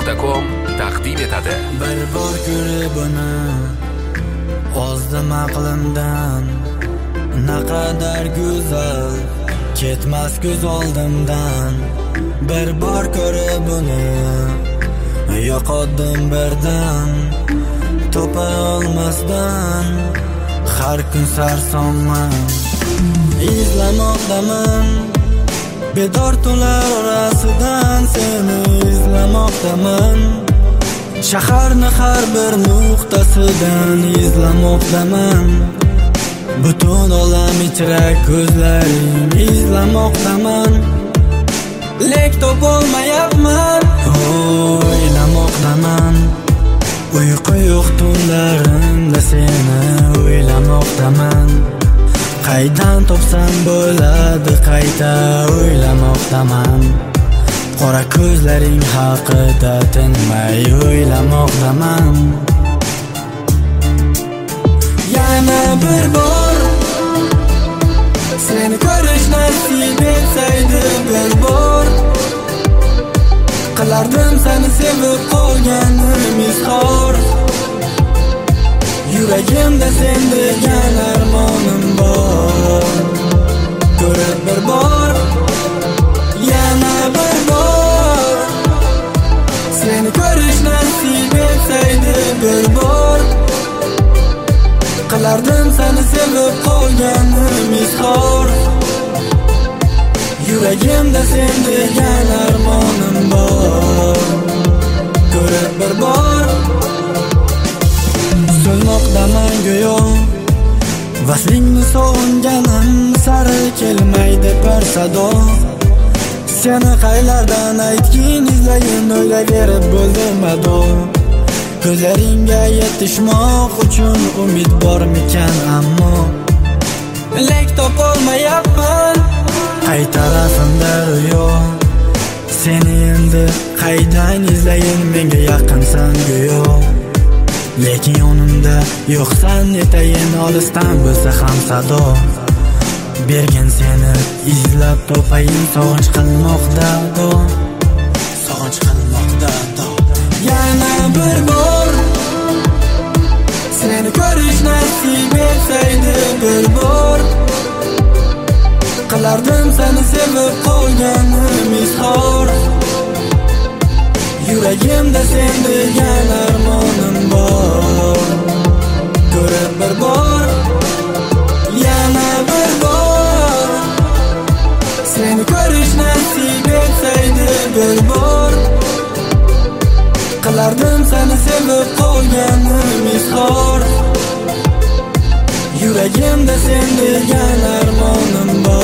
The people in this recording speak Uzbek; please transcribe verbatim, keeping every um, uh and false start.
nuqta com taqdim etadi. Bir bor ko'rib uni ozdim aqlimdan, naqadar go'zal ketmas ko'z oldimdan. Bir bor ko'rib uni yo'qotdim birdan, topa olmasdan har kun sarsonman. Izlamoqdaman bedor tunlar orasidan, seni izlamoqdaman. Shaharni har bir nuqtasidan izlamoqdaman. Butun olam ichra ko'zlaring izlamoqdaman. Lek topolmayapman, o'ylamoqdaman. Uyqu yo'q tunlarimda seni o'ylamoqdaman. Qaydan topsam bo'ladi qayta o'ylamoqdaman. Qora ko'zlaring haqida tinmay o'ylamoqdaman. Yana bir bor seni ko'rish nasib etsaydi, bir bor qilardim seni sevib qolganim izhor. Yuragimda sen degan armonim bor. Ko'rib bir bor, yana bir bor seni ko'rish nasib etsaydi, bir bor qilardim seni sevib qolganim izhor. Yuragimda sen degan armonim bor. Ko'rib bir bor so'lmoqdaman go'yo, vaslingni sog'inganim sari kelmaydi bir sado. Seni qaylardan aytgin izlayin, o'ylayverib bo'ldim ado. Ko'zlaringga yetishmoq uchun umid bormikan, ammo lek topolmayapman. Qay tarafimda r'yo, seni endi qaydan izlayin, menga yaqinsan go'yo. Lekin yonimda yo'qsan, netayin olisdan bo'lsa ham sado. Bergin seni izlab topayin, sog'inch qilmoqda do, sog'inch qilmoqda do. Yana bir bor seni ko'rish nasib etsaydi, bir bor qilardim seni sevib qolganim izhor. Yuragimda sen degan armonim bor. Ko'rib bir bor, yana bir bor seni ko'rish nasib etsaydi, bir bor qilardim seni sevib qolganim izhor. Yuragimda sen degan armonim bor.